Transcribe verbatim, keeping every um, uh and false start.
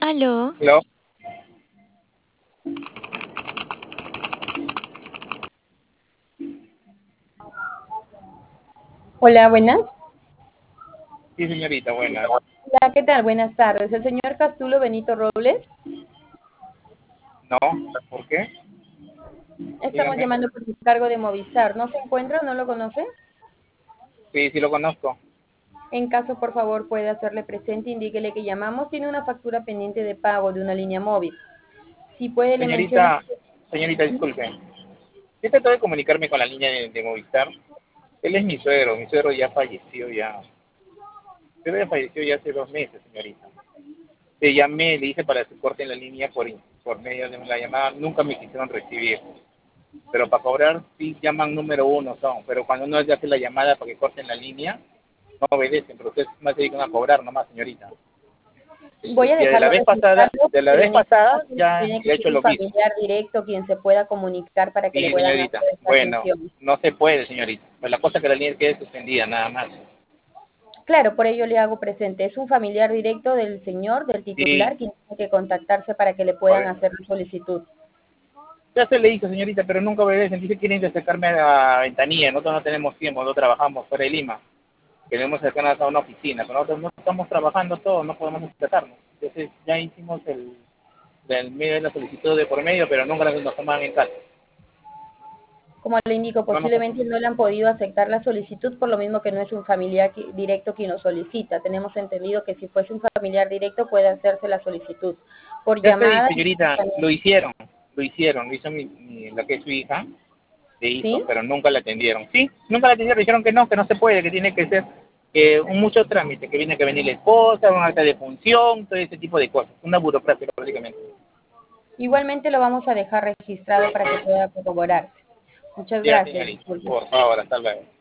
Aló, Hello. Hola, buenas. Sí, señorita, buenas. Hola, ¿qué tal? Buenas tardes. ¿El señor Castulo Benito Robles? No, ¿por qué? Estamos Dígame. llamando por su cargo de Movistar. ¿No se encuentra? ¿No lo conoce? Sí, sí lo conozco. En caso, por favor, puede hacerle presente, indíquele que llamamos. Tiene una factura pendiente de pago de una línea móvil. Si puede, le menciono. Señorita, señorita, disculpe. Yo trato de comunicarme con la línea de, de Movistar. Él es mi suegro, mi suegro ya falleció ya. Mi suegro ya falleció ya hace dos meses, señorita. Le llamé, le hice para que corten la línea por, por medio de la llamada, nunca me quisieron recibir. Pero para cobrar sí llaman número uno son, pero cuando uno le hace la llamada para que corten la línea, no obedecen, pero ustedes más se dedican a cobrar nomás, señorita. Voy a Y de la dejarlo vez pasada, registrado, de la pero vez en este pasada caso ya, tiene que ya he ser hecho un lo mismo. familiar directo quien se pueda comunicar para que le Sí, puedan señorita. hacer esta Bueno, atención. no se puede, señorita. Pues la cosa es que la línea quede suspendida, nada más. Claro, por ello le hago presente. Es un familiar directo del señor, del Sí, titular, quien tiene que contactarse para que le por puedan eso. hacer la solicitud. Ya se le hizo, señorita, pero nunca obedecen. Dice que quieren acercarme a la ventanilla. Nosotros no tenemos tiempo, no trabajamos fuera de Lima. Queremos acercarnos a una oficina, pero nosotros no estamos trabajando todos, no podemos acercarnos. Entonces ya hicimos el, el medio de la solicitud de por medio, pero nunca nos toman en caso. Como le indico, No nos posiblemente no le han podido aceptar la solicitud, por lo mismo que no es un familiar qui- directo quien lo solicita. Tenemos entendido que si fuese un familiar directo puede hacerse la solicitud por Ya sé, llamada. señorita, lo hicieron, lo hicieron, lo hizo mi, mi- la que es su hija, le hizo, ¿Sí? pero nunca la atendieron. Sí, nunca la atendieron, dijeron que no, que no se puede, que tiene que ser que un mucho trámite, que viene que venir la esposa, un acta de función, todo ese tipo de cosas, una burocracia prácticamente. Igualmente lo vamos a dejar registrado para que pueda corroborarse. Muchas Ya, gracias. señorita, Disculpe. por favor, hasta luego.